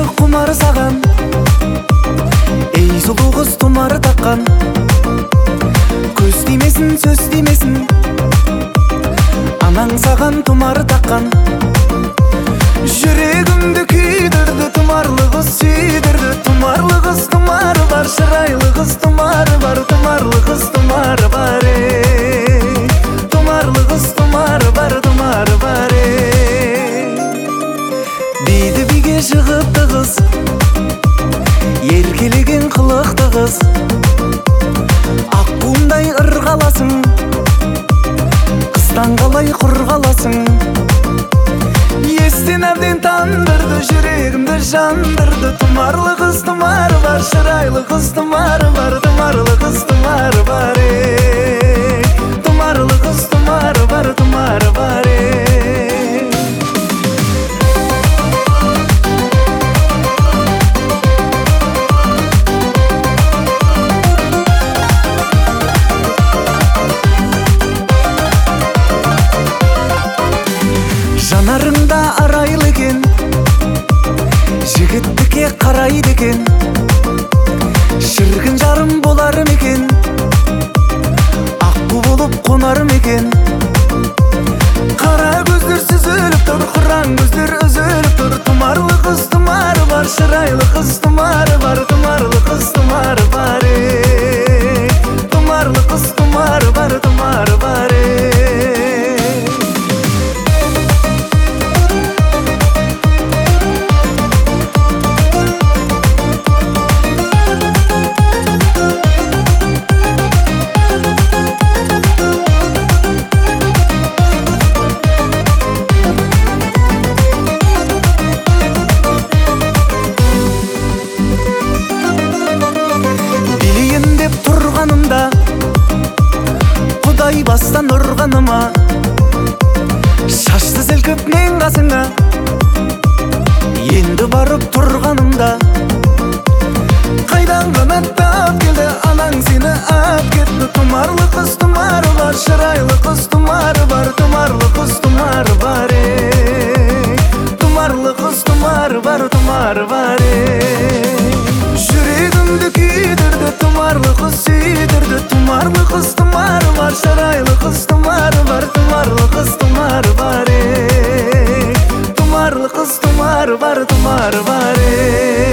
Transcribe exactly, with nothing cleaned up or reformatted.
кумар саган, эй сулуу кыз тумары таккан. Көз тиймесин, сөз тиймесин, анаң саган тумары таккан. Жүрегимди күйдүрдү, тумарлы кыз сүйдүрдү. Тумарлы кыз тумары бар, чырайлы кыз тумары бар. Тумарлы кыз тумары бар, эй. Тумарлы кыз тумары бар, тумары бар, эй. Биди биге чыгыпты кыз, эркелеген кылыкты кыз. Ак кумдай ыргаласың, кыздан калай кур каласың. Естен әбден тандырды, жүрегімді жандырды. Тумарлы кыз тумары бар, чырайлы кыз тумары бар. Тумарлы кыз тумары бар, эй. Тумарлы кыз тумары бар, тумары бар, эй. Жанарыңда арайлы экен, жигиттикке карайды экен. Шіркін жарым боларым екен, аққу болып қонарым екен. Қара көздер сүзіліп тұр, қыран көздер үзіліп тұр. Тумарлы қыз тумары бар, шырайлы қыз тумары бар. Тумарлы қыз тумары бар, ей. Тумарлы қыз тумары бар, тумары бар, ей. Құдай бастан ұрғаныма, шашты сілкіп мен қасыңа. Енді барып тұрғанымда, қайдан қанаттап келді анаң сені ап кетті. Тумарлы қыз тумары бар, шырайлы қыз тумары бар. Тумарлы қыз тумары бар, ей. Тумарлы қыз тумары бар, тумары бар, ей. Жүрегімді күйдірді, тумарлы қыз сүйдірді. Тумарлы қыз тумары бар, чырайлы қыз тумары бар. Тумарлы қыз тумары бар, ей. Тумарлы қыз тумары бар, тумары бар, ей.